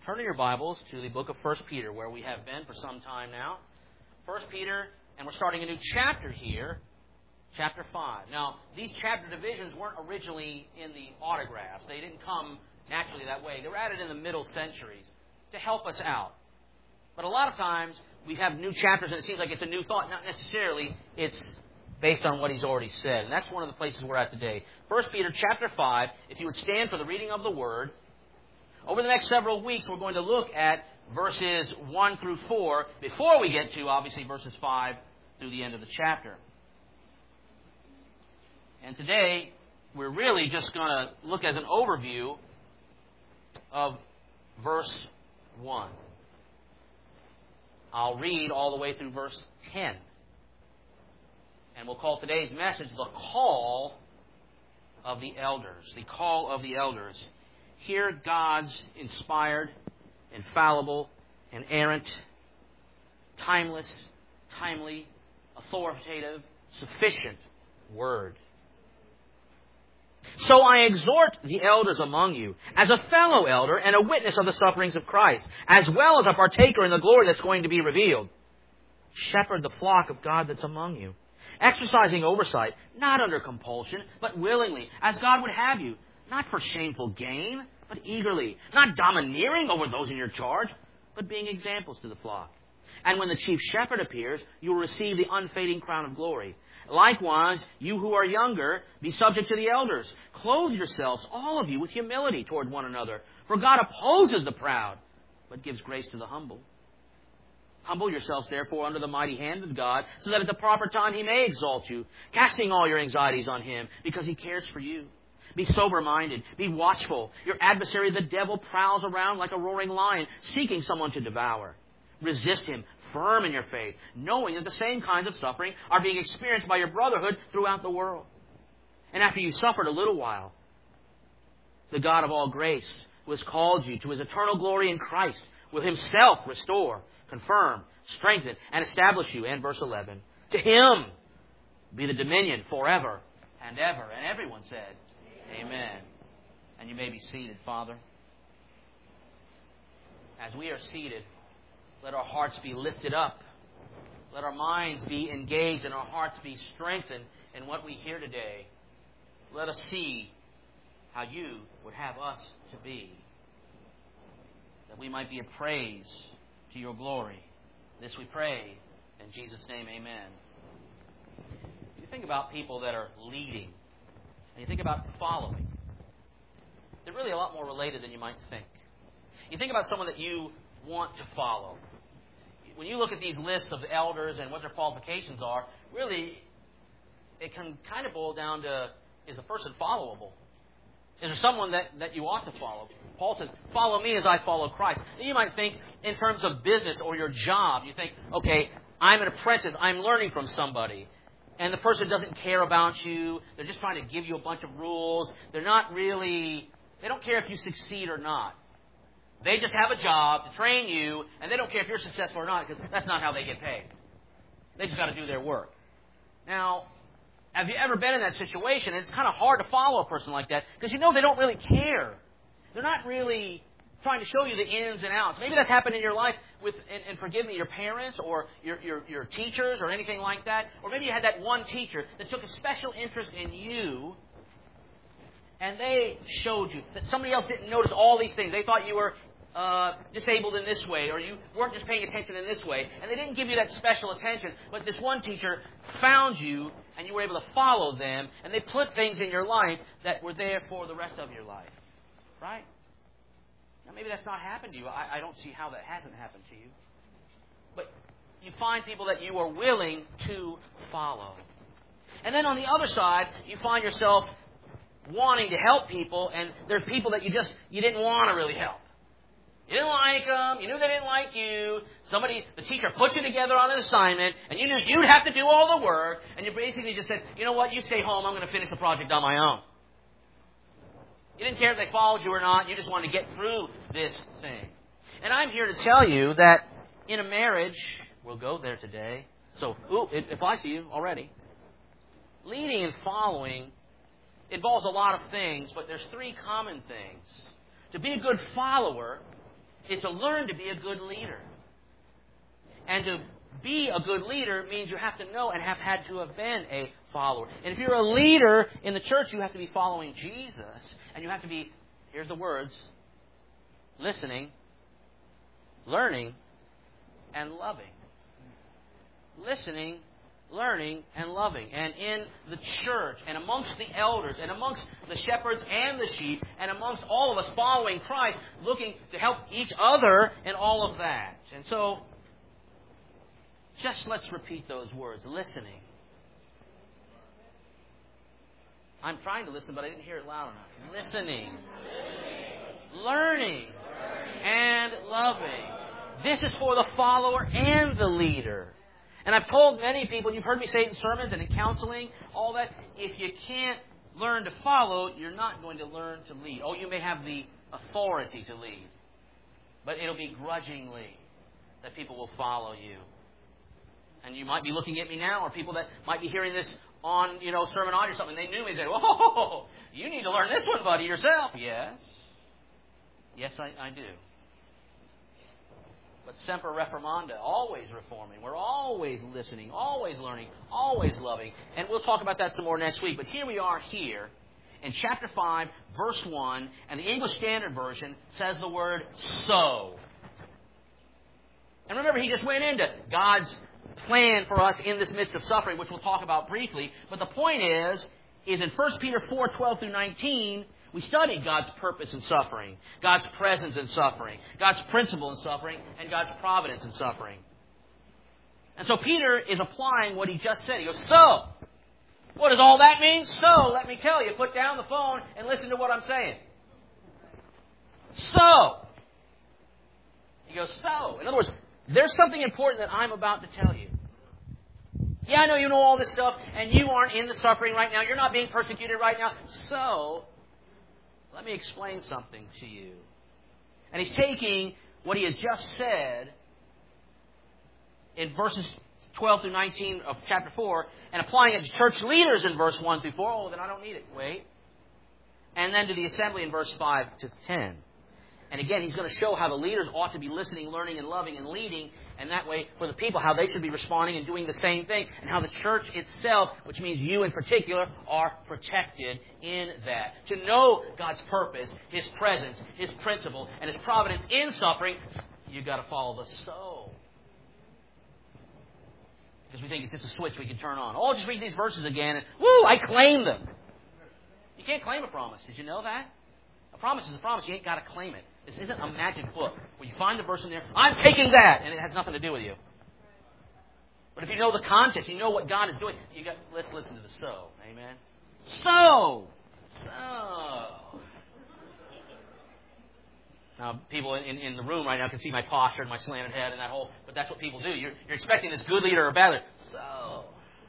Turn in your Bibles to the book of 1 Peter, where we have been for some time now. 1 Peter, and we're starting a new chapter here, chapter 5. Now, these chapter divisions weren't originally in the autographs. They didn't come naturally that way. They were added in the middle centuries to help us out. But a lot of times, we have new chapters, and it seems like it's a new thought. Not necessarily. It's based on what he's already said. And that's one of the places we're at today. 1 Peter chapter 5, if you would stand for the reading of the Word. Over the next several weeks, we're going to look at verses 1 through 4 before we get to, obviously, verses 5 through the end of the chapter. And today, we're really just going to look as an overview of verse 1. I'll read all the way through verse 10. And we'll call today's message the Call of the Elders. The Call of the Elders. Hear God's inspired, infallible, inerrant, timeless, timely, authoritative, sufficient Word. So I exhort the elders among you, as a fellow elder and a witness of the sufferings of Christ, as well as a partaker in the glory that's going to be revealed. Shepherd the flock of God that's among you, exercising oversight, not under compulsion, but willingly, as God would have you, not for shameful gain, but eagerly, not domineering over those in your charge, but being examples to the flock. And when the chief shepherd appears, you will receive the unfading crown of glory. Likewise, you who are younger, be subject to the elders. Clothe yourselves, all of you, with humility toward one another. For God opposes the proud, but gives grace to the humble. Humble yourselves, therefore, under the mighty hand of God, so that at the proper time He may exalt you, casting all your anxieties on Him, because He cares for you. Be sober-minded. Be watchful. Your adversary, the devil, prowls around like a roaring lion, seeking someone to devour. Resist him, firm in your faith, knowing that the same kinds of suffering are being experienced by your brotherhood throughout the world. And after you've suffered a little while, the God of all grace, who has called you to His eternal glory in Christ, will Himself restore, confirm, strengthen, and establish you. And verse 11, to Him be the dominion forever and ever. And everyone said, Amen. And you may be seated, Father. As we are seated, let our hearts be lifted up. Let our minds be engaged and our hearts be strengthened in what we hear today. Let us see how You would have us to be, that we might be a praise to Your glory. This we pray in Jesus' name, amen. If you think about people that are leading, and you think about following, they're really a lot more related than you might think. You think about someone that you want to follow. When you look at these lists of elders and what their qualifications are, really, it can kind of boil down to, is the person followable? Is there someone that you ought to follow? Paul says, follow me as I follow Christ. And you might think in terms of business or your job, you think, okay, I'm an apprentice, I'm learning from somebody. And the person doesn't care about you. They're just trying to give you a bunch of rules. They don't care if you succeed or not. They just have a job to train you, and they don't care if you're successful or not, because that's not how they get paid. They just got to do their work. Now, have you ever been in that situation? It's kind of hard to follow a person like that, because you know they don't really care. They're not really trying to show you the ins and outs. Maybe that's happened in your life with, and forgive me, your parents or your teachers or anything like that. Or maybe you had that one teacher that took a special interest in you, and they showed you that somebody else didn't notice all these things. They thought you were disabled in this way, or you weren't just paying attention in this way, and they didn't give you that special attention. But this one teacher found you, and you were able to follow them, and they put things in your life that were there for the rest of your life. Right? Now, maybe that's not happened to you. I don't see how that hasn't happened to you. But you find people that you are willing to follow. And then on the other side, you find yourself wanting to help people, and there are people that you didn't want to really help. You didn't like them. You knew they didn't like you. The teacher put you together on an assignment, and you knew you'd have to do all the work, and you basically just said, you know what, you stay home. I'm going to finish the project on my own. You didn't care if they followed you or not. You just wanted to get through this thing. And I'm here to tell you that in a marriage, we'll go there today. So, it applies to you already. Leading and following involves a lot of things, but there's three common things. To be a good follower, is to learn to be a good leader. And to be a good leader means you have to know and have had to have been a follower. And if you're a leader in the church, you have to be following Jesus. And you have to be, here's the words, listening, learning, and loving. Listening, learning, and loving. And in the church, and amongst the elders, and amongst the shepherds and the sheep, and amongst all of us following Christ, looking to help each other in all of that. And so, just let's repeat those words. Listening. I'm trying to listen, but I didn't hear it loud enough. Listening. Learning. And loving. This is for the follower and the leader. And I've told many people, you've heard me say it in sermons and in counseling, all that, if you can't learn to follow, you're not going to learn to lead. Oh, you may have the authority to lead, but it'll be grudgingly that people will follow you. And you might be looking at me now, or people that might be hearing this on, sermon audio or something. They knew me and say, "Whoa, you need to learn this one, buddy, yourself." Yes. Yes, I do. But semper reformanda, always reforming. We're always listening, always learning, always loving. And we'll talk about that some more next week. But here we are here in chapter 5, verse 1, and the English Standard Version says the word "so." And remember, he just went into God's plan for us in this midst of suffering, which we'll talk about briefly. But the point is in 1 Peter 4:12 through 19, we studied God's purpose in suffering, God's presence in suffering, God's principle in suffering, and God's providence in suffering. And so Peter is applying what he just said. He goes, "So, what does all that mean? So, let me tell you, put down the phone and listen to what I'm saying." So. He goes, "So." In other words, there's something important that I'm about to tell you. Yeah, I know you know all this stuff, and you aren't in the suffering right now. You're not being persecuted right now. So, let me explain something to you. And he's taking what he has just said in verses 12 through 19 of chapter 4 and applying it to church leaders in verse 1 through 4. Oh, then I don't need it. Wait. And then to the assembly in verse 5 to 10. And again, he's going to show how the leaders ought to be listening, learning, and loving, and leading. And that way, for the people, how they should be responding and doing the same thing. And how the church itself, which means you in particular, are protected in that. To know God's purpose, His presence, His principle, and His providence in suffering, you've got to follow the so. Because we think it's just a switch we can turn on. Oh, just read these verses again, and woo, I claim them. You can't claim a promise. Did you know that? A promise is a promise. You ain't got to claim it. This isn't a magic book where you find the verse in there, I'm taking that, and it has nothing to do with you. But if you know the context, you know what God is doing, let's listen to the so. Amen? So. Now, people in the room right now can see my posture and my slanted head and that whole, but that's what people do. You're expecting this good leader or bad leader. So.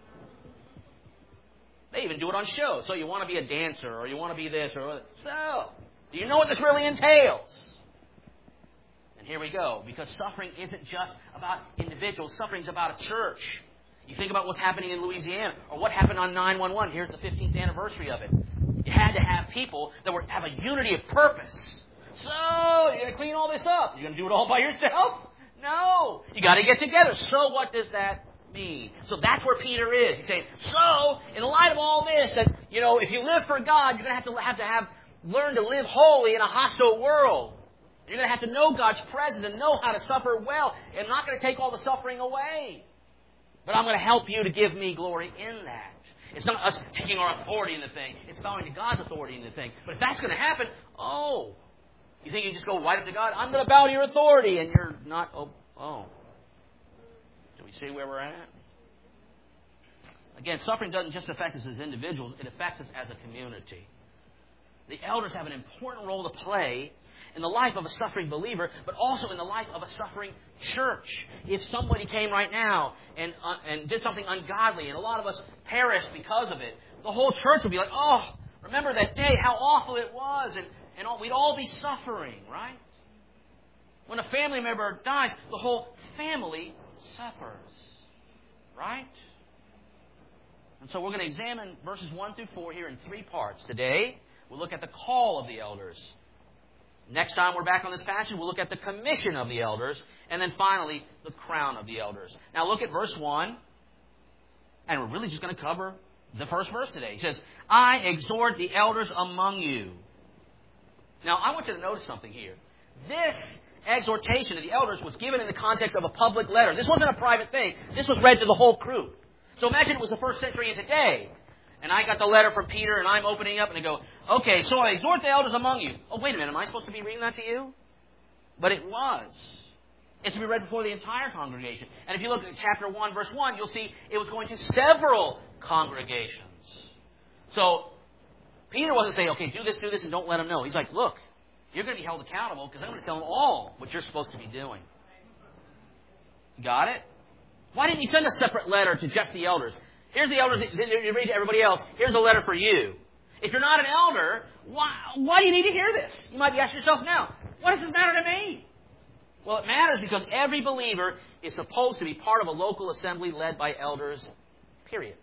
They even do it on shows. So you want to be a dancer, or you want to be this, or so. Do you know what this really entails? And here we go. Because suffering isn't just about individuals. Suffering is about a church. You think about what's happening in Louisiana, or what happened on 9/11. Here's the 15th anniversary of it. You had to have people that have a unity of purpose. So, you're going to clean all this up. You're going to do it all by yourself? No. You got to get together. So what does that mean? So that's where Peter is. He's saying, so, in light of all this, that, if you live for God, you're going to have learn to live holy in a hostile world. You're going to have to know God's presence and know how to suffer well. I'm not going to take all the suffering away. But I'm going to help you to give me glory in that. It's not us taking our authority in the thing. It's bowing to God's authority in the thing. But if that's going to happen, you think you just go right up to God, I'm going to bow to your authority, and you're not, Do we see where we're at? Again, suffering doesn't just affect us as individuals, it affects us as a community. The elders have an important role to play in the life of a suffering believer, but also in the life of a suffering church. If somebody came right now and did something ungodly, and a lot of us perished because of it, the whole church would be like, oh, remember that day, how awful it was, and we'd all be suffering, right? When a family member dies, the whole family suffers, right? And so we're going to examine verses 1 through 4 here in 3 parts. Today, we'll look at the call of the elders. Next time we're back on this passage, we'll look at the commission of the elders, and then finally, the crown of the elders. Now look at verse 1, and we're really just going to cover the first verse today. He says, I exhort the elders among you. Now, I want you to notice something here. This exhortation of the elders was given in the context of a public letter. This wasn't a private thing. This was read to the whole crew. So imagine it was the first century and today. And I got the letter from Peter, and I'm opening up, and I go, okay, so I exhort the elders among you. Oh, wait a minute, am I supposed to be reading that to you? But it was. It's to be read before the entire congregation. And if you look at chapter 1, verse 1, you'll see it was going to several congregations. So Peter wasn't saying, okay, do this, and don't let them know. He's like, look, you're going to be held accountable because I'm going to tell them all what you're supposed to be doing. Got it? Why didn't he send a separate letter to just the elders? Here's the elders, you read to everybody else. Here's a letter for you. If you're not an elder, why do you need to hear this? You might be asking yourself now, what does this matter to me? Well, it matters because every believer is supposed to be part of a local assembly led by elders, period.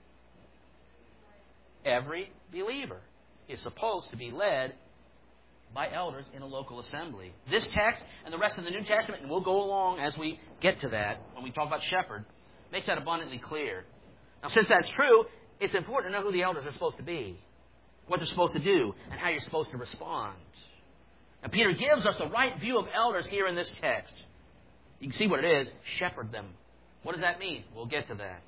Every believer is supposed to be led by elders in a local assembly. This text and the rest of the New Testament, and we'll go along as we get to that when we talk about shepherd, makes that abundantly clear. Now, since that's true, it's important to know who the elders are supposed to be, what they're supposed to do, and how you're supposed to respond. Now, Peter gives us the right view of elders here in this text. You can see what it is. Shepherd them. What does that mean? We'll get to that.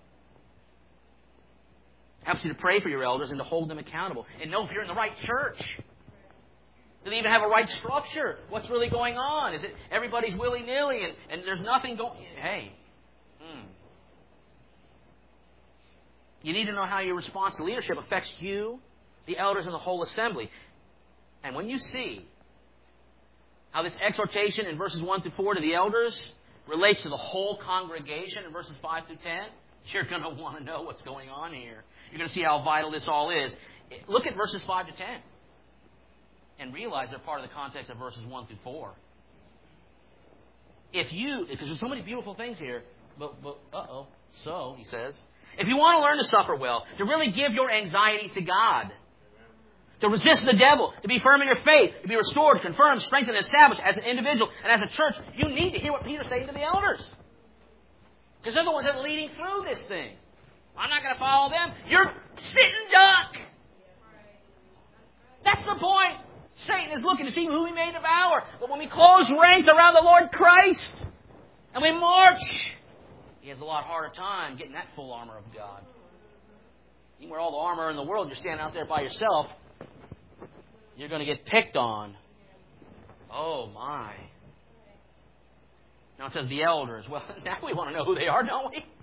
It helps you to pray for your elders and to hold them accountable. And know if you're in the right church. Do they even have a right structure? What's really going on? Is it everybody's willy-nilly and there's nothing going... Hey. You need to know how your response to leadership affects you, the elders, and the whole assembly. And when you see how this exhortation in verses 1 through 4 to the elders relates to the whole congregation in verses 5 through 10, you're going to want to know what's going on here. You're going to see how vital this all is. Look at verses 5 to 10 and realize they're part of the context of verses 1 through 4. Because there's so many beautiful things here, so, he says, if you want to learn to suffer well, to really give your anxieties to God, to resist the devil, to be firm in your faith, to be restored, confirmed, strengthened, and established as an individual and as a church, you need to hear what Peter's saying to the elders. Because they're the ones that are leading through this thing. I'm not going to follow them. You're sitting duck. That's the point. Satan is looking to see who he may devour. But when we close ranks around the Lord Christ and we march, he has a lot harder time getting that full armor of God. You wear all the armor in the world, you're standing out there by yourself, you're going to get picked on. Oh, my. Now it says the elders. Well, now we want to know who they are, don't we?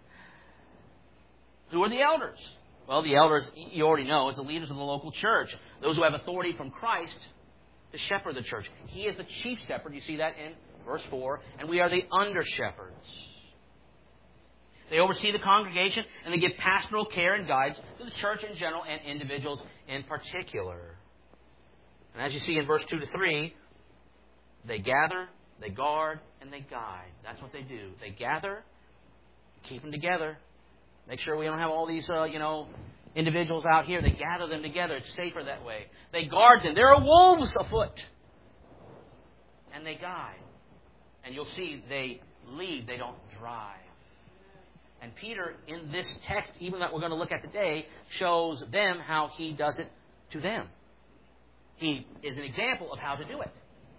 Who are the elders? Well, the elders, you already know, is the leaders of the local church. Those who have authority from Christ to shepherd the church. He is the chief shepherd. You see that in verse 4. And we are the under-shepherds. They oversee the congregation and they give pastoral care and guidance to the church in general and individuals in particular. And as you see in verse 2 to 3, they gather, they guard, and they guide. That's what they do. They gather, keep them together. Make sure we don't have all these, individuals out here. They gather them together. It's safer that way. They guard them. There are wolves afoot. And they guide. And you'll see they lead. They don't drive. And Peter, in this text, even that we're going to look at today, shows them how he does it to them. He is an example of how to do it.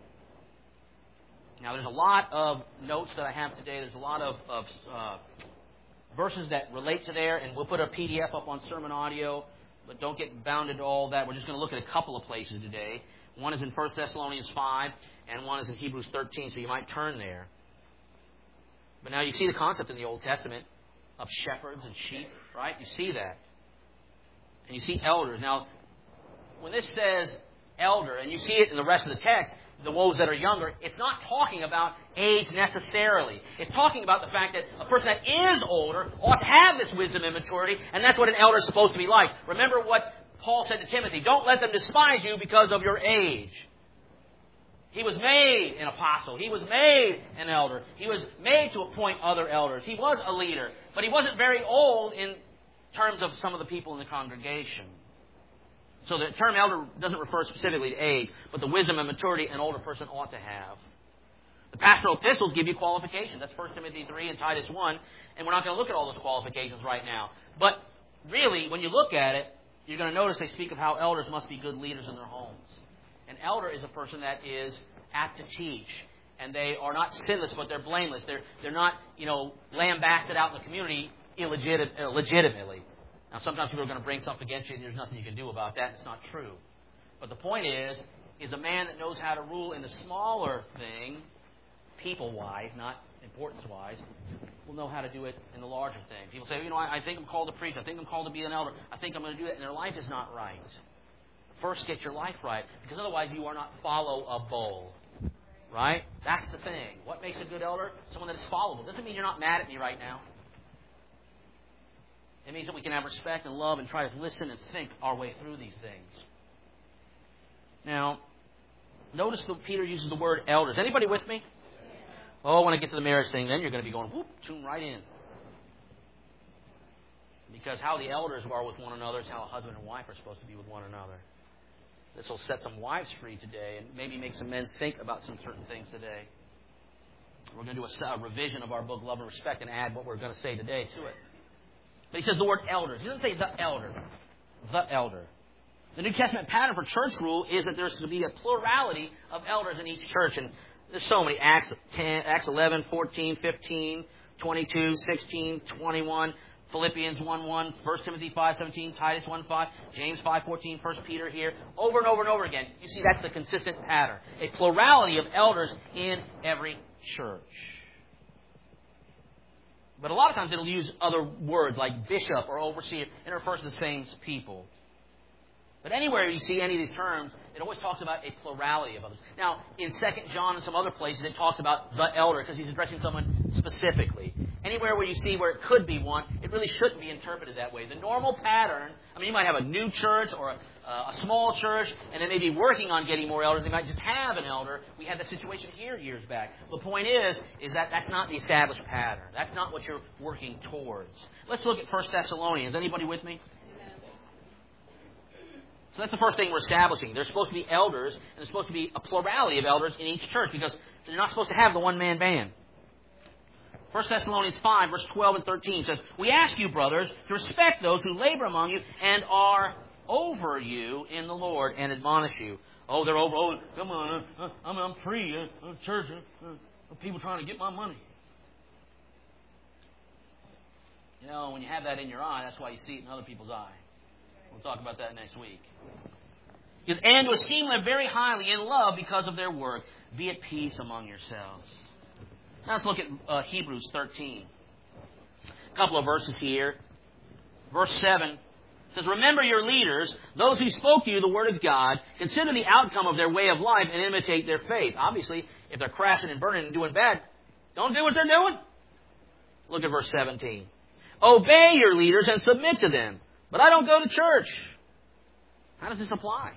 Now, there's a lot of notes that I have today. There's a lot of verses that relate to there, and we'll put a PDF up on Sermon Audio, but don't get bound into all that. We're just going to look at a couple of places today. One is in 1 Thessalonians 5, and one is in Hebrews 13, so you might turn there. But now you see the concept in the Old Testament of shepherds and sheep, right? You see that. And you see elders. Now, when this says elder, and you see it in the rest of the text, the woes that are younger, it's not talking about age necessarily. It's talking about the fact that a person that is older ought to have this wisdom and maturity, and that's what an elder is supposed to be like. Remember what Paul said to Timothy, don't let them despise you because of your age. He was made an apostle. He was made an elder. He was made to appoint other elders. He was a leader, but he wasn't very old in terms of some of the people in the congregation. So the term elder doesn't refer specifically to age, but the wisdom and maturity an older person ought to have. The pastoral epistles give you qualifications. That's 1 Timothy 3 and Titus 1. And we're not going to look at all those qualifications right now. But really, when you look at it, you're going to notice they speak of how elders must be good leaders in their homes. An elder is a person that is apt to teach. And they are not sinless, but they're blameless. They're not, lambasted out in the community legitimately. Now, sometimes people are going to bring something against you, and there's nothing you can do about that. It's not true. But the point is a man that knows how to rule in the smaller thing, people-wise, not importance-wise, will know how to do it in the larger thing. People say, I think I'm called to preach. I think I'm called to be an elder. I think I'm going to do that. And their life is not right. First, get your life right. Because otherwise, you are not followable. Right? That's the thing. What makes a good elder? Someone that is followable. Doesn't mean you're not mad at me right now. It means that we can have respect and love and try to listen and think our way through these things. Now, notice that Peter uses the word elders. Anybody with me? Oh, when I get to the marriage thing, then you're going to be going, whoop, tune right in. Because how the elders are with one another is how a husband and wife are supposed to be with one another. This will set some wives free today and maybe make some men think about some certain things today. We're going to do a revision of our book, Love and Respect, and add what we're going to say today to it. But he says the word elders. He doesn't say the elder. The elder. The New Testament pattern for church rule is that there's going to be a plurality of elders in each church. And there's so many. Acts 11, 14, 15, 22, 16, 21, Philippians 1:1, 1 Timothy 5:17, Titus 1:5, James 5:14, 1 Peter here. Over and over and over again. You see, that's the consistent pattern. A plurality of elders in every church. But a lot of times it'll use other words like bishop or overseer, and it refers to the same people. But anywhere you see any of these terms, it always talks about a plurality of others. Now, in 2 John and some other places, it talks about the elder because he's addressing someone specifically. Anywhere where you see where it could be one, it really shouldn't be interpreted that way. The normal pattern, you might have a new church or a small church, and they may be working on getting more elders. They might just have an elder. We had that situation here years back. The point is that that's not the established pattern. That's not what you're working towards. Let's look at 1 Thessalonians. Anybody with me? So that's the first thing we're establishing. There's supposed to be elders, and there's supposed to be a plurality of elders in each church because they're not supposed to have the one-man band. 1 Thessalonians 5, verse 12 and 13 says, "We ask you, brothers, to respect those who labor among you and are over you in the Lord and admonish you." Oh, they're over. Oh, come on. I'm free. Church. People trying to get my money. When you have that in your eye, that's why you see it in other people's eye. We'll talk about that next week. And to esteem them very highly in love because of their work. Be at peace among yourselves. Now let's look at Hebrews 13. A couple of verses here. Verse 7 says, "Remember your leaders, those who spoke to you the word of God. Consider the outcome of their way of life and imitate their faith." Obviously, if they're crashing and burning and doing bad, don't do what they're doing. Look at verse 17. "Obey your leaders and submit to them. But I don't go to church." How does this apply?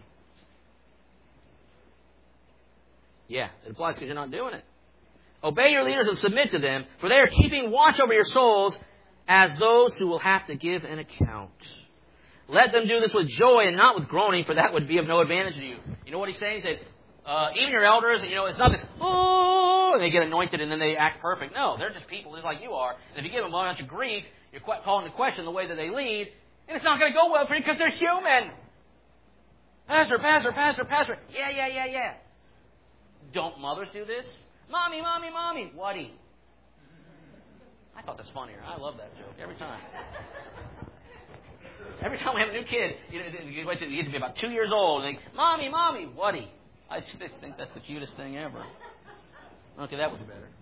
Yeah, it applies because you're not doing it. "Obey your leaders and submit to them, for they are keeping watch over your souls as those who will have to give an account. Let them do this with joy and not with groaning, for that would be of no advantage to you." You know what he's saying? He said, even your elders, it's not this, oh, and they get anointed and then they act perfect. No, they're just people just like you are. And if you give them a bunch of grief, you're calling into question the way that they lead, and it's not going to go well for you because they're human. Pastor. Yeah. Don't mothers do this? Mommy. Whatty? I thought that's funnier. I love that joke every time. Every time we have a new kid, you get to be about 2 years old, and they, Mommy, whatty? I think that's the cutest thing ever. Okay, that was better.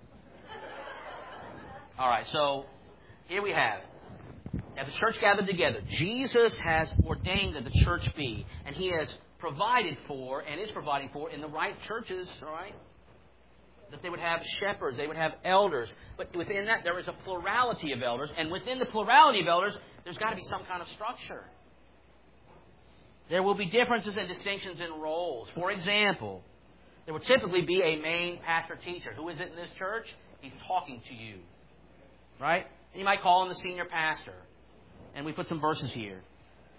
All right, so here we have it. As the church gathered together, Jesus has ordained that the church be, and He has provided for and is providing for in the right churches, all right, that they would have shepherds, they would have elders. But within that, there is a plurality of elders, and within the plurality of elders, there's got to be some kind of structure. There will be differences and distinctions in roles. For example, there would typically be a main pastor-teacher. Who is it in this church? He's talking to you, right? And you might call him the senior pastor. And we put some verses here.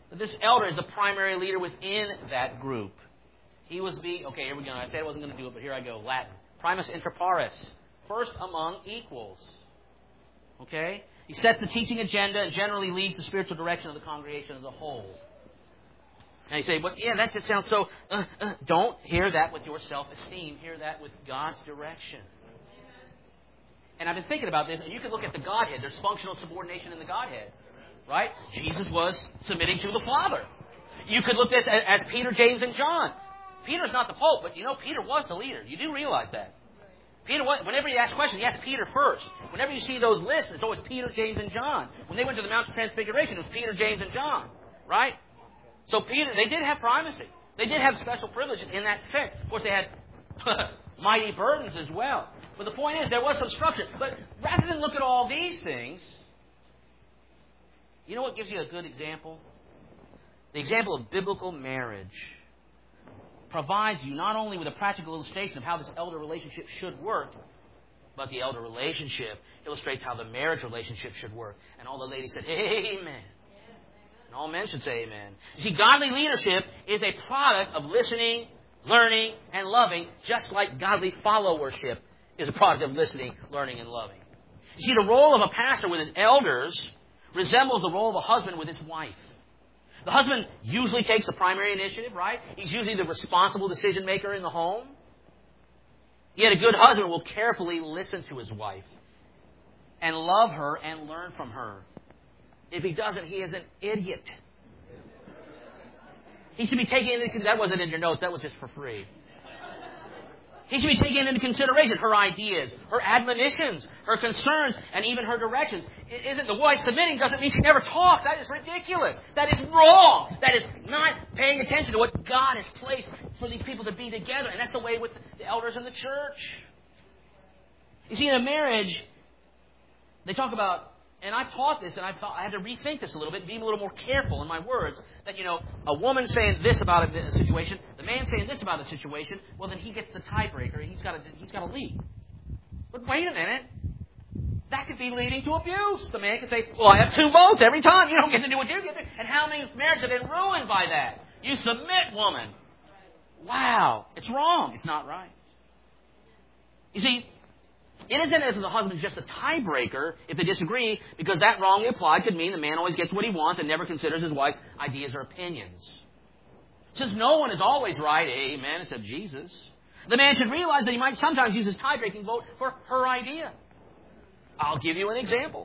But this elder is the primary leader within that group. He was okay, here we go. I said I wasn't going to do it, but here I go. Latin. Primus inter pares. First among equals. Okay? He sets the teaching agenda and generally leads the spiritual direction of the congregation as a whole. And you say, but yeah, that just sounds so... Don't hear that with your self-esteem. Hear that with God's direction. And I've been thinking about this, and you can look at the Godhead. There's functional subordination in the Godhead. Right? Jesus was submitting to the Father. You could look at this as Peter, James, and John. Peter's not the Pope, but Peter was the leader. You do realize that. Peter was, whenever you ask questions, you ask Peter first. Whenever you see those lists, it's always Peter, James, and John. When they went to the Mount of Transfiguration, it was Peter, James, and John. Right? So Peter, they did have primacy. They did have special privileges in that sense. Of course, they had mighty burdens as well. But the point is, there was some structure. But rather than look at all these things, you know what gives you a good example? The example of biblical marriage provides you not only with a practical illustration of how this elder relationship should work, but the elder relationship illustrates how the marriage relationship should work. And all the ladies said, amen. And all men should say amen. You see, godly leadership is a product of listening, learning, and loving, just like godly followership is a product of listening, learning, and loving. You see, the role of a pastor with his elders resembles the role of a husband with his wife. The husband usually takes the primary initiative, right? He's usually the responsible decision maker in the home. Yet a good husband will carefully listen to his wife and love her and learn from her. If he doesn't, he is an idiot. He should be taking into... That wasn't in your notes. That was just for free. He should be taking into consideration her ideas, her admonitions, her concerns, and even her directions. Isn't the wife submitting doesn't mean she never talks. That is ridiculous. That is wrong. That is not paying attention to what God has placed for these people to be together. And that's the way with the elders in the church. You see, in a marriage, they talk about, and I've taught this, and I had to rethink this a little bit, be a little more careful in my words, that, a woman saying this about a situation, the man saying this about a situation, well, then he gets the tiebreaker. He's got to lead. But wait a minute. That could be leading to abuse. The man could say, well, I have 2 votes every time. You don't get to do what you get to. And how many marriages have been ruined by that? You submit, woman. Wow. It's wrong. It's not right. You see, it isn't as if the husband is just a tiebreaker if they disagree, because that wrongly applied could mean the man always gets what he wants and never considers his wife's ideas or opinions. Since no one is always right, amen, except Jesus, the man should realize that he might sometimes use his tie-breaking vote for her idea. I'll give you an example.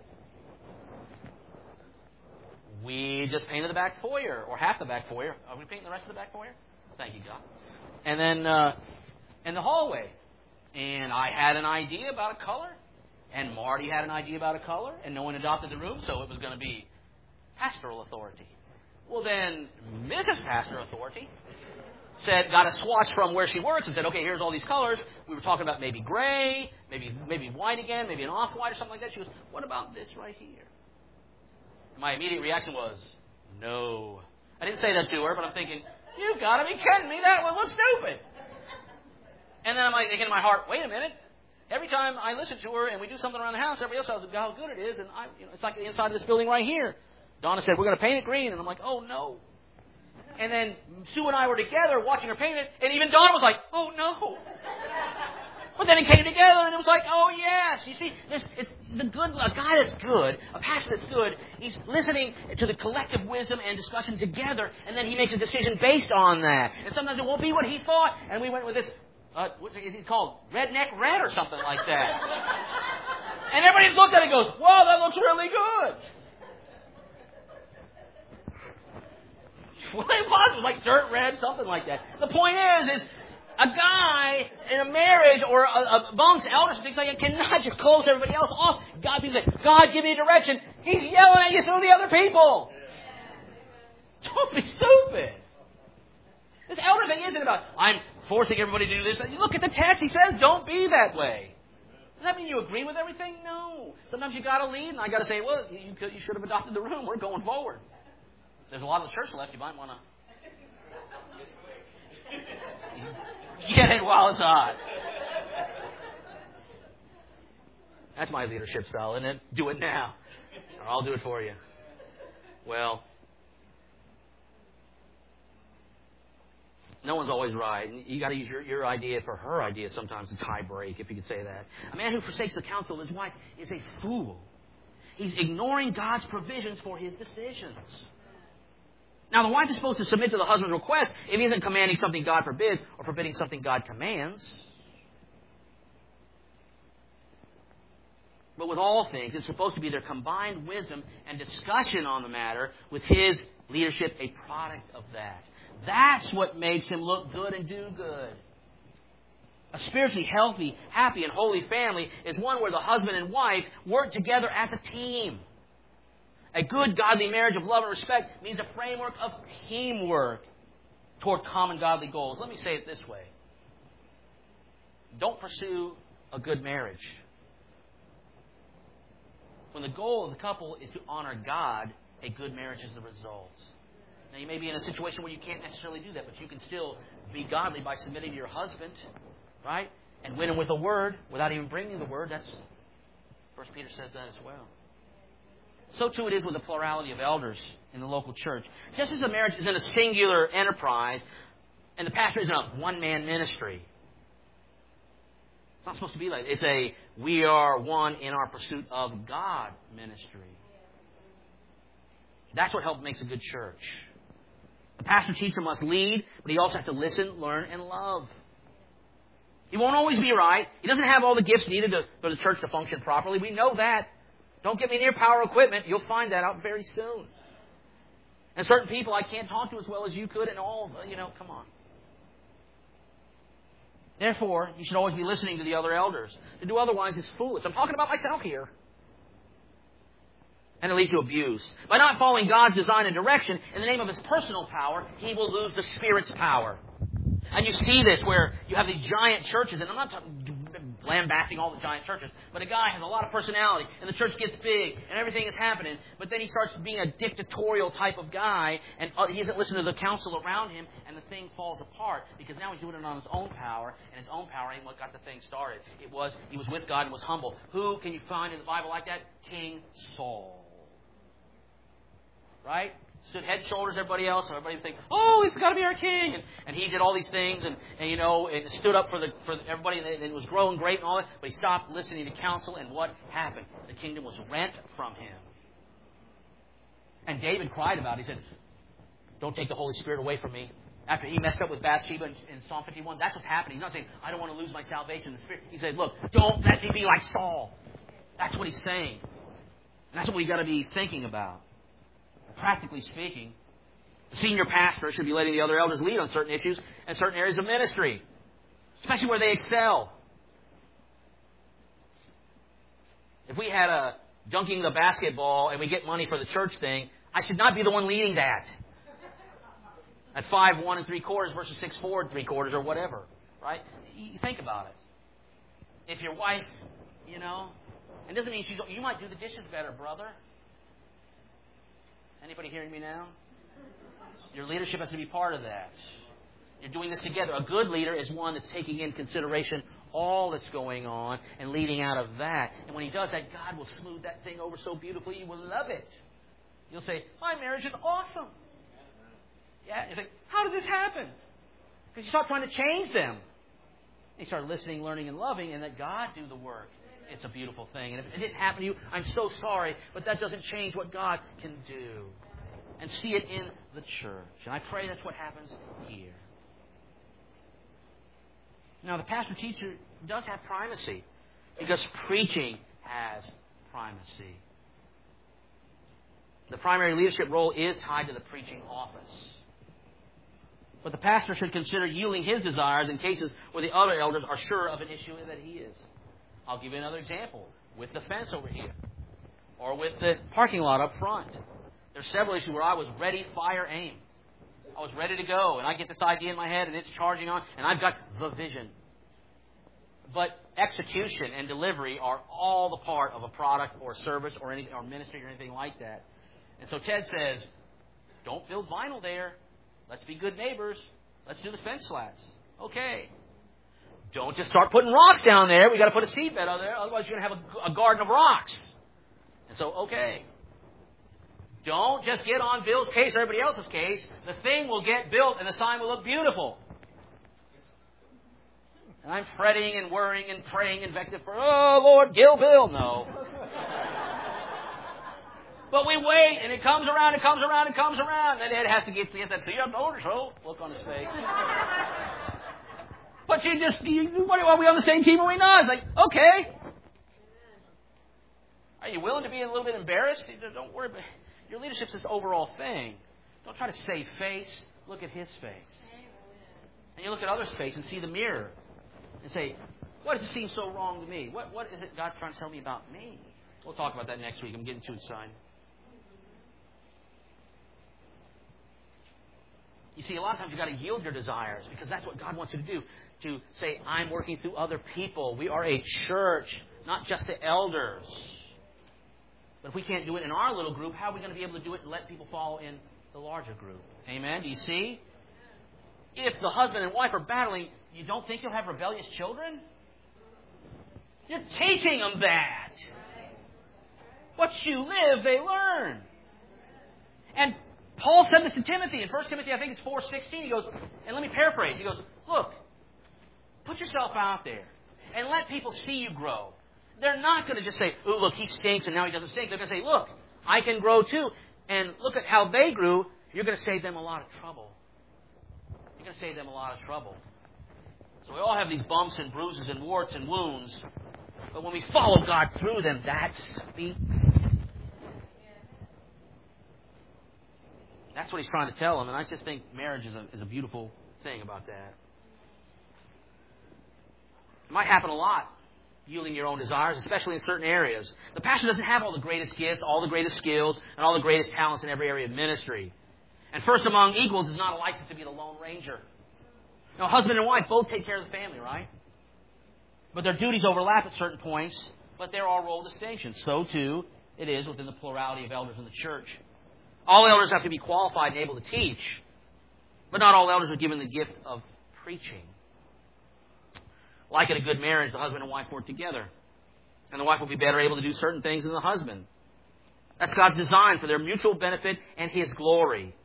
We just painted the back foyer, or half the back foyer. Are we painting the rest of the back foyer? Thank you, God. And then in the hallway. And I had an idea about a color, and Marty had an idea about a color, and no one adopted the room, so it was going to be pastoral authority. Well, then Mrs. Pastor Authority got a swatch from where she works and said, okay, here's all these colors. We were talking about maybe gray, maybe white again, maybe an off-white or something like that. She goes, what about this right here? My immediate reaction was, no. I didn't say that to her, but I'm thinking, you've got to be kidding me. That one looks stupid. And then I'm like thinking in my heart, wait a minute. Every time I listen to her and we do something around the house, everybody else tells me how good it is. And it's like the inside of this building right here. Donna said, we're going to paint it green. And I'm like, oh, no. And then Sue and I were together watching her paint it. And even Donna was like, oh, no. But then it came together and it was like, oh, yes. You see, a guy that's good, a pastor that's good, he's listening to the collective wisdom and discussion together. And then he makes a decision based on that. And sometimes it won't be what he thought. And we went with this. What is it called? Redneck Red or something like that. And everybody looked at it and goes, wow, that looks really good. Well, it was like dirt red, something like that. The point is a guy in a marriage or amongst elders and things like that cannot just close everybody else off. People say, God, give me a direction. He's yelling at you through the other people. Don't be stupid. This elder thing isn't about, I'm forcing everybody to do this. You look at the text. He says, don't be that way. Does that mean you agree with everything? No. Sometimes you got to lead, and I got to say, well, you should have adopted the room. We're going forward. There's a lot of the church left. You might want to get it while it's hot. That's my leadership style, isn't it? Do it now, or I'll do it for you. Well, No one's always right. You got to use your idea for her idea sometimes to tie break, if you could say that. A man who forsakes the counsel of his wife is a fool. He's ignoring God's provisions for his decisions. Now, the wife is supposed to submit to the husband's request if he isn't commanding something God forbids or forbidding something God commands. But with all things, it's supposed to be their combined wisdom and discussion on the matter with his leadership a product of that. That's what makes him look good and do good. A spiritually healthy, happy, and holy family is one where the husband and wife work together as a team. A good, godly marriage of love and respect means a framework of teamwork toward common godly goals. Let me say it this way. Don't pursue a good marriage when the goal of the couple is to honor God. A good marriage is the result. Now, you may be in a situation where you can't necessarily do that, but you can still be godly by submitting to your husband, right? And win him with a word without even bringing the word. That's 1 Peter says that as well. So too it is with the plurality of elders in the local church. Just as the marriage is in a singular enterprise and the pastor is in a one-man ministry, it's not supposed to be like that. It's a we are one in our pursuit of God ministry. That's what makes a good church. The pastor teacher must lead, but he also has to listen, learn, and love. He won't always be right. He doesn't have all the gifts needed for the church to function properly. We know that. Don't get me near power equipment. You'll find that out very soon. And certain people I can't talk to as well as you could, and all, come on. Therefore, you should always be listening to the other elders. To do otherwise is foolish. I'm talking about myself here. And it leads to abuse. By not following God's design and direction, in the name of his personal power, he will lose the Spirit's power. And you see this where you have these giant churches, and I'm not lambasting all the giant churches, but a guy has a lot of personality, and the church gets big, and everything is happening, but then he starts being a dictatorial type of guy, and he doesn't listen to the counsel around him, and the thing falls apart, because now he's doing it on his own power, and his own power ain't what got the thing started. He was with God and was humble. Who can you find in the Bible like that? King Saul. Right? Stood head and shoulders everybody else, and everybody would think, oh, this has got to be our king. And he did all these things, and stood up for everybody, and it was growing great and all that, but he stopped listening to counsel, and what happened? The kingdom was rent from him. And David cried about it. He said, don't take the Holy Spirit away from me. After he messed up with Bathsheba in Psalm 51, that's what's happening. He's not saying, I don't want to lose my salvation in the Spirit. He said, look, don't let me be like Saul. That's what he's saying. And that's what we've got to be thinking about. Practically speaking, the senior pastor should be letting the other elders lead on certain issues and certain areas of ministry, especially where they excel. If we had a dunking the basketball and we get money for the church thing, I should not be the one leading that. At 5'1 3/4 versus 6'4 3/4 or whatever, right? You think about it. If your wife, it doesn't mean you might do the dishes better, brother. Anybody hearing me now? Your leadership has to be part of that. You're doing this together. A good leader is one that's taking in consideration all that's going on and leading out of that. And when he does that, God will smooth that thing over so beautifully, you will love it. You'll say, my marriage is awesome. Yeah, you think, how did this happen? Because you start trying to change them. You start listening, learning, and loving, and let God do the work. It's a beautiful thing. And if it didn't happen to you, I'm so sorry, but that doesn't change what God can do. And see it in the church. And I pray that's what happens here. Now, the pastor-teacher does have primacy because preaching has primacy. The primary leadership role is tied to the preaching office. But the pastor should consider yielding his desires in cases where the other elders are sure of an issue that he is. I'll give you another example with the fence over here or with the parking lot up front. There's several issues where I was ready, fire, aim. I was ready to go, and I get this idea in my head, and it's charging on, and I've got the vision. But execution and delivery are all the part of a product or service or ministry or anything like that. And so Ted says, don't build vinyl there. Let's be good neighbors. Let's do the fence slats. Okay. Don't just start putting rocks down there. We've got to put a seed bed out there. Otherwise, you're going to have a garden of rocks. And so, okay. Don't just get on Bill's case or everybody else's case. The thing will get built and the sign will look beautiful. And I'm fretting and worrying and praying invective for, oh, Lord, Gil Bill. No. But we wait, and it comes around, it comes around, it comes around. And Ed has to get that, see, I told you so look on his face. But what, are we on the same team or are we not? It's like, okay. Are you willing to be a little bit embarrassed? Don't worry about it. Your leadership's this overall thing. Don't try to save face. Look at his face. And you look at others' face and see the mirror. And say, what does it seem so wrong to me? What is it God's trying to tell me about me? We'll talk about that next week. I'm getting too excited. You see, a lot of times you've got to yield your desires because that's what God wants you to do. To say, I'm working through other people. We are a church, not just the elders. But if we can't do it in our little group, how are we going to be able to do it and let people follow in the larger group? Amen? Do you see? If the husband and wife are battling, you don't think you'll have rebellious children? You're teaching them that. What you live, they learn. And Paul said this to Timothy in 1 Timothy, I think it's 4:16. He goes, and let me paraphrase. He goes, look, put yourself out there and let people see you grow. They're not going to just say, oh, look, he stinks and now he doesn't stink. They're going to say, look, I can grow too. And look at how they grew. You're going to save them a lot of trouble. You're going to save them a lot of trouble. So we all have these bumps and bruises and warts and wounds. But when we follow God through them, that speaks. That's what he's trying to tell them. And I just think marriage is a beautiful thing about that. It might happen a lot, yielding your own desires, especially in certain areas. The pastor doesn't have all the greatest gifts, all the greatest skills, and all the greatest talents in every area of ministry. And first among equals is not a license to be the Lone Ranger. Now, husband and wife both take care of the family, right? But their duties overlap at certain points, but there are role distinctions. So, too, it is within the plurality of elders in the church. All elders have to be qualified and able to teach, but not all elders are given the gift of preaching. Like in a good marriage, the husband and wife work together. And the wife will be better able to do certain things than the husband. That's God's design for their mutual benefit and His glory.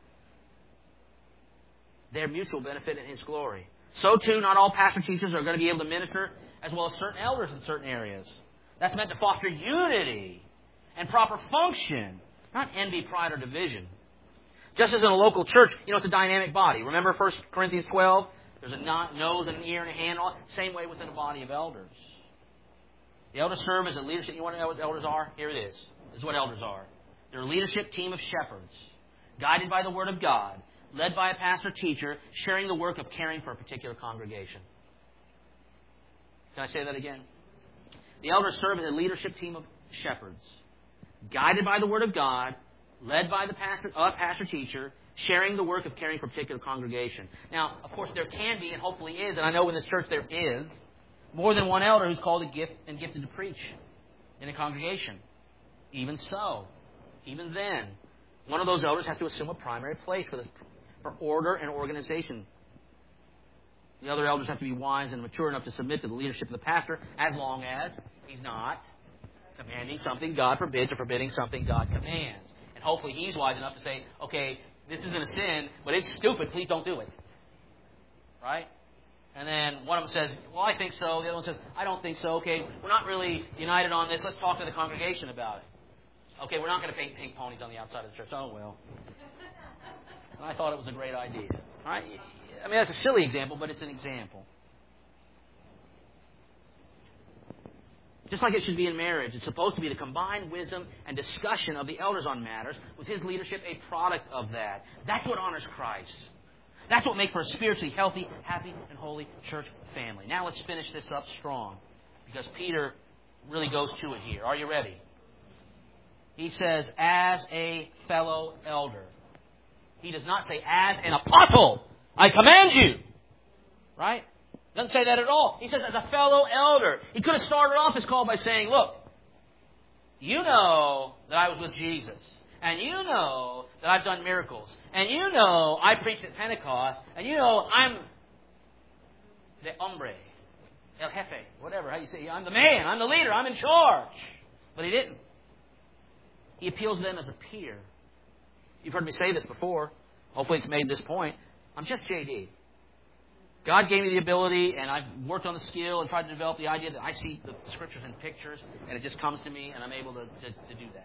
Their mutual benefit and His glory. So too, not all pastor teachers are going to be able to minister as well as certain elders in certain areas. That's meant to foster unity and proper function, not envy, pride, or division. Just as in a local church, it's a dynamic body. Remember 1 Corinthians 12? There's a nose and an ear and a hand. Same way within a body of elders. The elders serve as a leadership. You want to know what elders are? Here it is. This is what elders are. They're a leadership team of shepherds, guided by the Word of God, led by a pastor-teacher, sharing the work of caring for a particular congregation. Can I say that again? The elders serve as a leadership team of shepherds, guided by the Word of God, led by the pastor-teacher, sharing the work of caring for a particular congregation. Now, of course, there can be, and hopefully is, and I know in this church there is, more than one elder who's called a gift and gifted to preach in a congregation. Even so, even then, one of those elders has to assume a primary place for order and organization. The other elders have to be wise and mature enough to submit to the leadership of the pastor, as long as he's not commanding something God forbids or forbidding something God commands. And hopefully he's wise enough to say, okay, this isn't a sin, but it's stupid. Please don't do it. Right? And then one of them says, well, I think so. The other one says, I don't think so. Okay, we're not really united on this. Let's talk to the congregation about it. Okay, we're not going to paint pink ponies on the outside of the church. Oh, well. And I thought it was a great idea. All right? I mean, that's a silly example, but it's an example. Just like it should be in marriage, it's supposed to be the combined wisdom and discussion of the elders on matters, with his leadership a product of that. That's what honors Christ. That's what makes for a spiritually healthy, happy, and holy church family. Now let's finish this up strong, because Peter really goes to it here. Are you ready? He says, as a fellow elder. He does not say, as an apostle, I command you. Right? Doesn't say that at all. He says, as a fellow elder. He could have started off his call by saying, look, you know that I was with Jesus. And you know that I've done miracles. And you know I preached at Pentecost. And you know I'm the hombre, el jefe, whatever, how you say. I'm the man, I'm the leader, I'm in charge. But he didn't. He appeals to them as a peer. You've heard me say this before. Hopefully it's made this point. I'm just J.D. God gave me the ability, and I've worked on the skill and tried to develop the idea that I see the Scriptures in pictures, and it just comes to me, and I'm able to do that.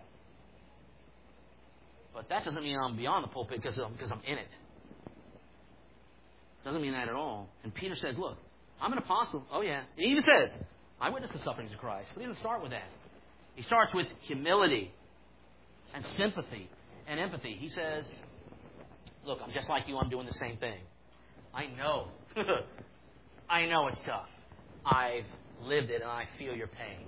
But that doesn't mean I'm beyond the pulpit because I'm in it. Doesn't mean that at all. And Peter says, look, I'm an apostle. Oh, yeah. And he even says, I witnessed the sufferings of Christ. But he doesn't start with that. He starts with humility and sympathy and empathy. He says, look, I'm just like you. I'm doing the same thing. I know. I know it's tough. I've lived it, and I feel your pain.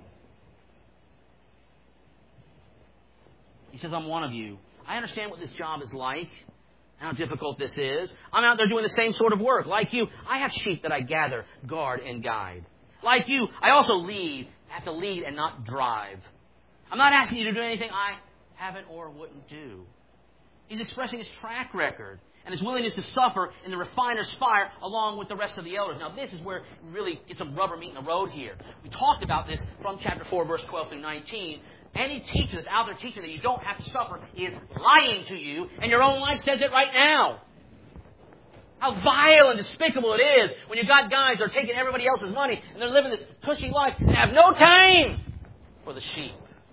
He says, I'm one of you. I understand what this job is like, how difficult this is. I'm out there doing the same sort of work. Like you, I have sheep that I gather, guard, and guide. Like you, I also have to lead and not drive. I'm not asking you to do anything I haven't or wouldn't do. He's expressing his track record and his willingness to suffer in the refiner's fire along with the rest of the elders. Now, this is where we really get some rubber meeting the road here. We talked about this from chapter 4, verse 12 through 19. Any teacher that's out there teaching that you don't have to suffer is lying to you, and your own life says it right now. How vile and despicable it is when you've got guys that are taking everybody else's money and they're living this cushy life and have no time for the sheep.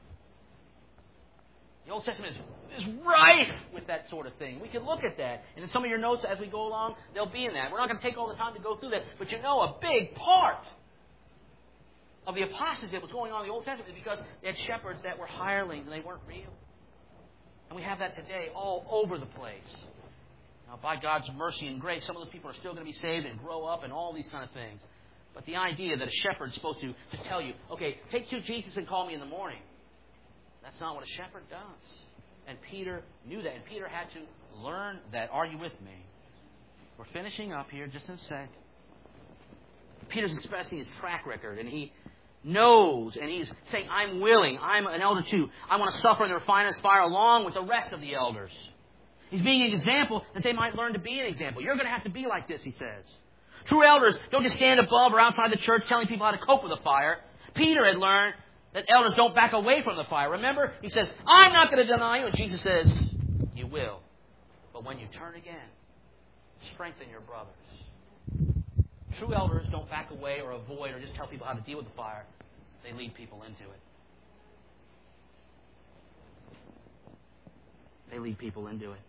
The Old Testament is rife with that sort of thing. We can look at that. And in some of your notes as we go along, they'll be in that. We're not going to take all the time to go through that. But you know, a big part of the apostasy that was going on in the Old Testament is because they had shepherds that were hirelings and they weren't real. And we have that today all over the place. Now, by God's mercy and grace, some of those people are still going to be saved and grow up and all these kind of things. But the idea that a shepherd's supposed to just tell you, okay, take to Jesus and call me in the morning. That's not what a shepherd does. And Peter knew that. And Peter had to learn that. Are you with me? We're finishing up here just in a sec. Peter's expressing his track record. And he knows. And he's saying, I'm willing. I'm an elder too. I want to suffer in the refiner's fire along with the rest of the elders. He's being an example that they might learn to be an example. You're going to have to be like this, he says. True elders don't just stand above or outside the church telling people how to cope with the fire. Peter had learned that elders don't back away from the fire. Remember, he says, I'm not going to deny you. And Jesus says, you will. But when you turn again, strengthen your brothers. True elders don't back away or avoid or just tell people how to deal with the fire. They lead people into it. They lead people into it.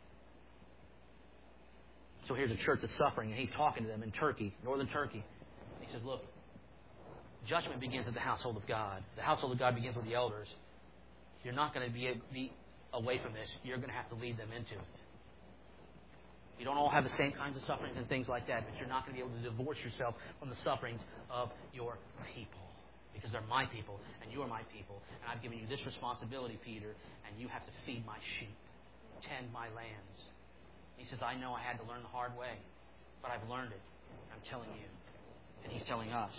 So here's a church that's suffering, and he's talking to them in Turkey, northern Turkey. He says, look, judgment begins at the household of God. The household of God begins with the elders. You're not going to be away from this. You're going to have to lead them into it. You don't all have the same kinds of sufferings and things like that, but you're not going to be able to divorce yourself from the sufferings of your people. Because they're my people, and you are my people. And I've given you this responsibility, Peter, and you have to feed my sheep, tend my lambs. He says, I know I had to learn the hard way, but I've learned it. I'm telling you. And he's telling us.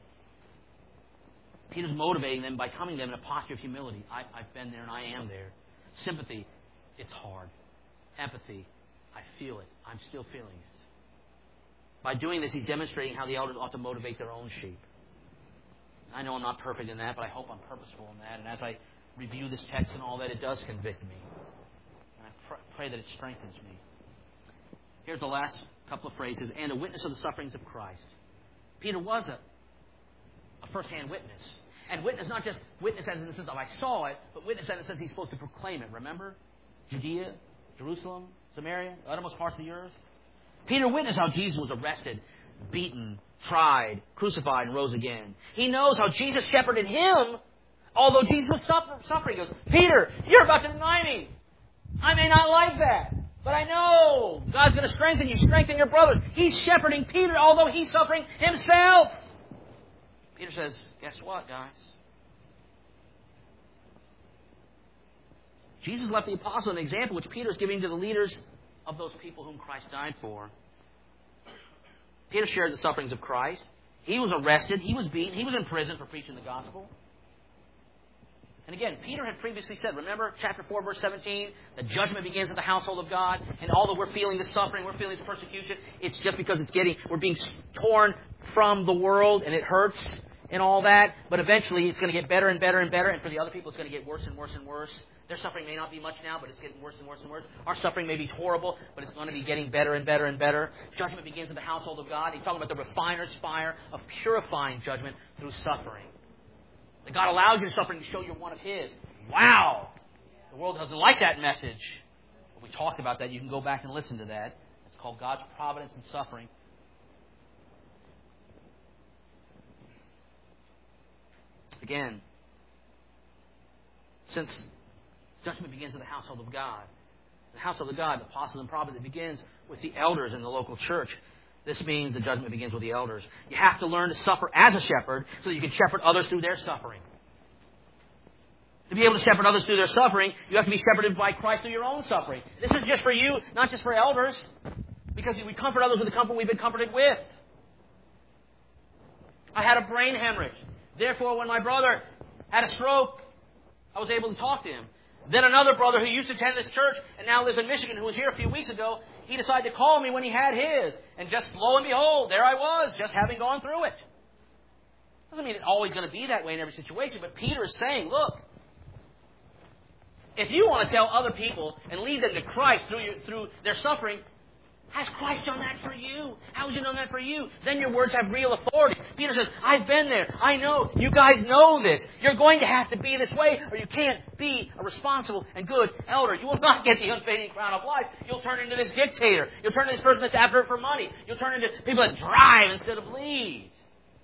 Peter's motivating them by coming to them in a posture of humility. I've been there and I am there. Sympathy, it's hard. Empathy, I feel it. I'm still feeling it. By doing this, he's demonstrating how the elders ought to motivate their own sheep. I know I'm not perfect in that, but I hope I'm purposeful in that. And as I review this text and all that, it does convict me. And I pray that it strengthens me. Here's the last couple of phrases. And a witness of the sufferings of Christ. Peter was a first-hand witness. And witness, not just witness as in the sense of I saw it, but witness as in the sense he's supposed to proclaim it. Remember? Judea, Jerusalem, Samaria, the uttermost parts of the earth. Peter witnessed how Jesus was arrested, beaten, tried, crucified, and rose again. He knows how Jesus shepherded him, although Jesus was suffering. He goes, Peter, you're about to deny me. I may not like that, but I know God's going to strengthen you, strengthen your brothers. He's shepherding Peter, although he's suffering himself. Peter says, guess what, guys? Jesus left the apostle an example which Peter is giving to the leaders of those people whom Christ died for. Peter shared the sufferings of Christ. He was arrested. He was beaten. He was in prison for preaching the gospel. And again, Peter had previously said, remember chapter 4, verse 17, the judgment begins at the household of God. And although we're feeling this suffering, we're feeling this persecution, it's just because we're being torn from the world and it hurts and all that. But eventually it's going to get better and better and better. And for the other people, it's going to get worse and worse and worse. Their suffering may not be much now, but it's getting worse and worse and worse. Our suffering may be horrible, but it's going to be getting better and better and better. Judgment begins in the household of God. He's talking about the refiner's fire of purifying judgment through suffering. That God allows you to suffer to show you're one of His. Wow! The world doesn't like that message. But we talked about that. You can go back and listen to that. It's called God's providence in suffering. Again, since judgment begins in the household of God, the household of God, the apostles and prophets, it begins with the elders in the local church. This means the judgment begins with the elders. You have to learn to suffer as a shepherd so that you can shepherd others through their suffering. To be able to shepherd others through their suffering, you have to be shepherded by Christ through your own suffering. This is just for you, not just for elders, because we comfort others with the comfort we've been comforted with. I had a brain hemorrhage. Therefore, when my brother had a stroke, I was able to talk to him. Then another brother who used to attend this church and now lives in Michigan, who was here a few weeks ago, he decided to call me when he had his. And just lo and behold, there I was, just having gone through it. Doesn't mean it's always going to be that way in every situation, but Peter is saying, look, if you want to tell other people and lead them to Christ through their suffering, has Christ done that for you? How has He done that for you? Then your words have real authority. Peter says, I've been there. I know. You guys know this. You're going to have to be this way, or you can't be a responsible and good elder. You will not get the unfading crown of life. You'll turn into this dictator. You'll turn into this person that's after it for money. You'll turn into people that drive instead of lead.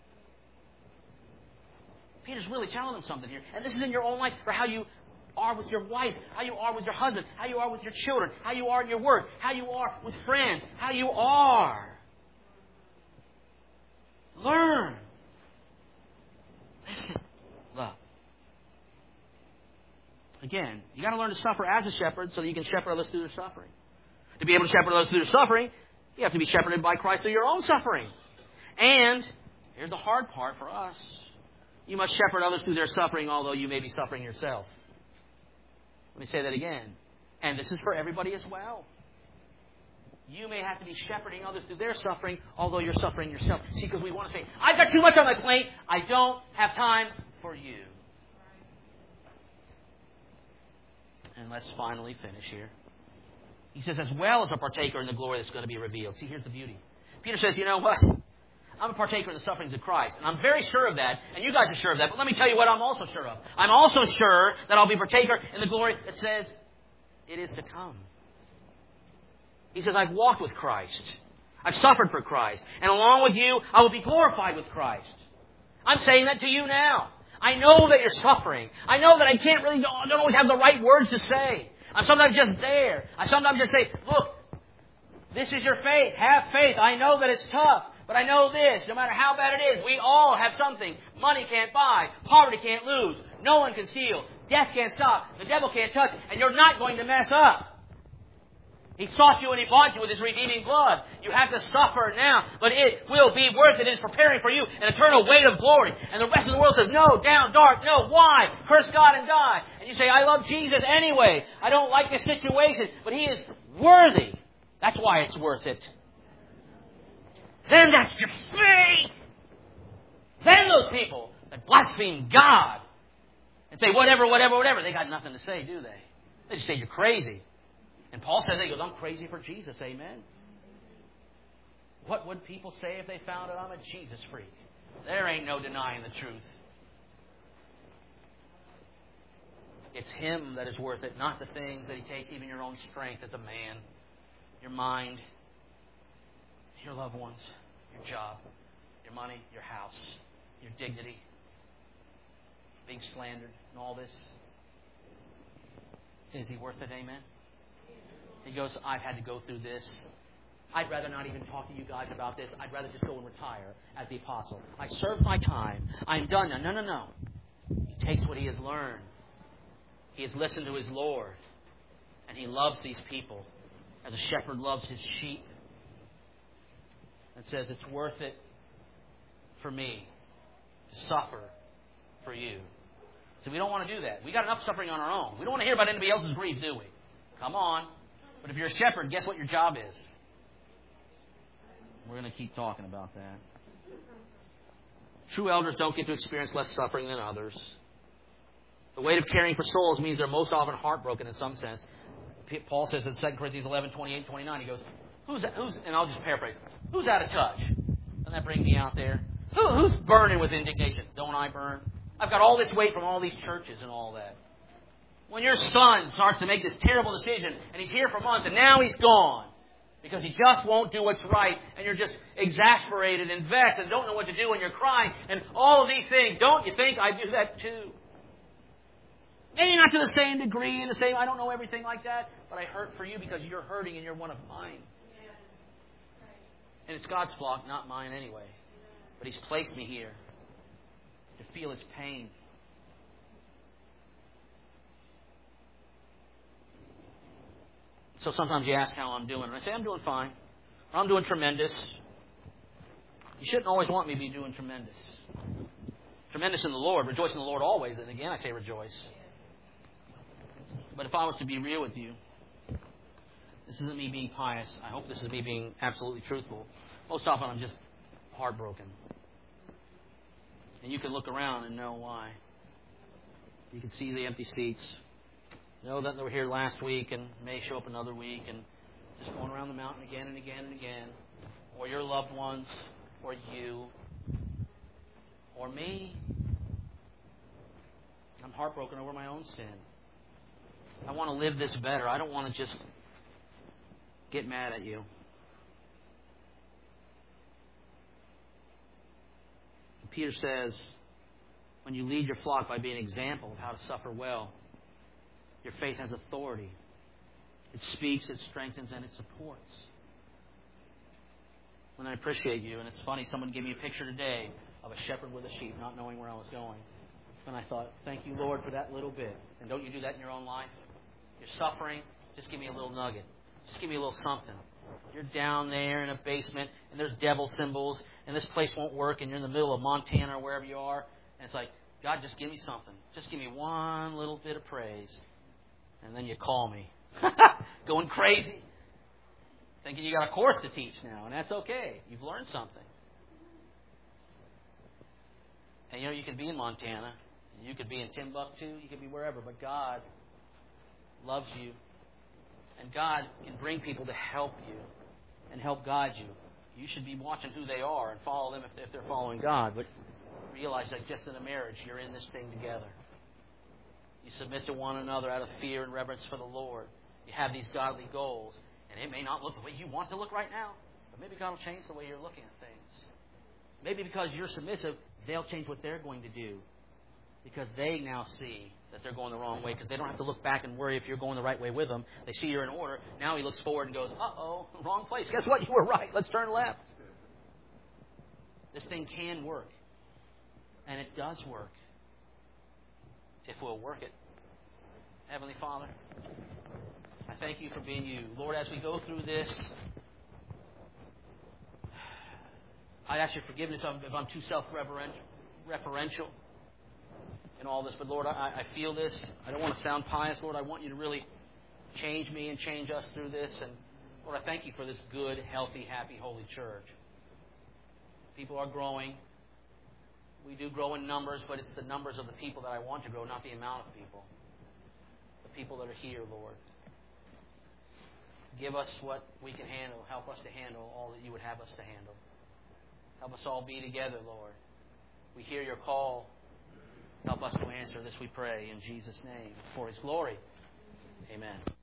Peter's really telling them something here. And this is in your own life for how you are with your wife, how you are with your husband, how you are with your children, how you are in your work, how you are with friends, how you are. Learn. Listen. Love. Again, you got to learn to suffer as a shepherd so that you can shepherd others through their suffering. To be able to shepherd others through their suffering, you have to be shepherded by Christ through your own suffering. And here's the hard part for us. You must shepherd others through their suffering, although you may be suffering yourself. Let me say that again. And this is for everybody as well. You may have to be shepherding others through their suffering, although you're suffering yourself. See, because we want to say, I've got too much on my plate. I don't have time for you. And let's finally finish here. He says, as well as a partaker in the glory that's going to be revealed. See, here's the beauty. Peter says, you know what? I'm a partaker in the sufferings of Christ. And I'm very sure of that. And you guys are sure of that. But let me tell you what I'm also sure of. I'm also sure that I'll be a partaker in the glory that says it is to come. He says, I've walked with Christ. I've suffered for Christ. And along with you, I will be glorified with Christ. I'm saying that to you now. I know that you're suffering. I know that I don't always have the right words to say. I'm sometimes just there. I sometimes just say, look, this is your faith. Have faith. I know that it's tough. But I know this, no matter how bad it is, we all have something. Money can't buy. Poverty can't lose. No one can steal. Death can't stop. The devil can't touch. And you're not going to mess up. He sought you and He bought you with His redeeming blood. You have to suffer now, but it will be worth it. It is preparing for you an eternal weight of glory. And the rest of the world says, no, down, dark, no, why? Curse God and die. And you say, I love Jesus anyway. I don't like this situation, but He is worthy. That's why it's worth it. Then that's your faith. Then those people that blaspheme God and say whatever, they got nothing to say, do they? They just say you're crazy. And Paul says, he goes, I'm crazy for Jesus, amen. What would people say if they found out I'm a Jesus freak? There ain't no denying the truth. It's Him that is worth it, not the things that He takes, even your own strength as a man, your mind, your loved ones, your job, your money, your house, your dignity, being slandered, and all this. Is He worth it? Amen? He goes, I've had to go through this. I'd rather not even talk to you guys about this. I'd rather just go and retire as the apostle. I served my time. I'm done now. No. He takes what he has learned. He has listened to his Lord. And he loves these people as a shepherd loves his sheep. And says, it's worth it for me to suffer for you. So we don't want to do that. We got enough suffering on our own. We don't want to hear about anybody else's grief, do we? Come on. But if you're a shepherd, guess what your job is? We're going to keep talking about that. True elders don't get to experience less suffering than others. The weight of caring for souls means they're most often heartbroken in some sense. Paul says in 2 Corinthians 11, 28, 29, he goes, who's, and I'll just paraphrase, who's out of touch? Doesn't that bring me out there? Who's burning with indignation? Don't I burn? I've got all this weight from all these churches and all that. When your son starts to make this terrible decision, and he's here for months, and now he's gone, because he just won't do what's right, and you're just exasperated and vexed and don't know what to do, and you're crying, and all of these things, don't you think I do that too? Maybe not to the same degree, and the same, I don't know everything like that, but I hurt for you because you're hurting and you're one of mine. And it's God's flock, not mine anyway. But He's placed me here to feel His pain. So sometimes you ask how I'm doing, and I say, I'm doing fine. Or I'm doing tremendous. You shouldn't always want me to be doing tremendous. Tremendous in the Lord. Rejoice in the Lord always. And again, I say rejoice. But if I was to be real with you, this isn't me being pious. I hope this is me being absolutely truthful. Most often I'm just heartbroken. And you can look around and know why. You can see the empty seats. Know that they were here last week and may show up another week, and just going around the mountain again and again and again. Or your loved ones, or you, or me. I'm heartbroken over my own sin. I want to live this better. I don't want to just get mad at you. Peter says, when you lead your flock by being an example of how to suffer well, your faith has authority. It speaks, it strengthens, and it supports. And I appreciate you. And it's funny, someone gave me a picture today of a shepherd with a sheep, not knowing where I was going. And I thought, thank you, Lord, for that little bit. And don't you do that in your own life? You're suffering, just give me a little nugget. Just give me a little something. You're down there in a basement, and there's devil symbols, and this place won't work, and you're in the middle of Montana or wherever you are. And it's like, God, just give me something. Just give me one little bit of praise. And then you call me. Going crazy. Thinking you got a course to teach now, and that's okay. You've learned something. And you could be in Montana. You could be in Timbuktu. You could be wherever. But God loves you. And God can bring people to help you and help guide you. You should be watching who they are and follow them if they're following God. But realize that just in a marriage, you're in this thing together. You submit to one another out of fear and reverence for the Lord. You have these godly goals. And it may not look the way you want it to look right now. But maybe God will change the way you're looking at things. Maybe because you're submissive, they'll change what they're going to do. Because they now see that they're going the wrong way. Because they don't have to look back and worry if you're going the right way with them. They see you're in order. Now he looks forward and goes, uh-oh, wrong place. Guess what? You were right. Let's turn left. This thing can work. And it does work. If we'll work it. Heavenly Father, I thank you for being you. Lord, as we go through this, I ask your forgiveness if I'm too self-referential in all this. But Lord, I feel this. I don't want to sound pious. Lord, I want you to really change me and change us through this. And Lord, I thank you for this good, healthy, happy, holy church. People are growing. We do grow in numbers, but it's the numbers of the people that I want to grow, not the amount of people. The people that are here, Lord. Give us what we can handle. Help us to handle all that you would have us to handle. Help us all be together, Lord. We hear your call. Help us to answer this, we pray, in Jesus' name. For His glory. Amen.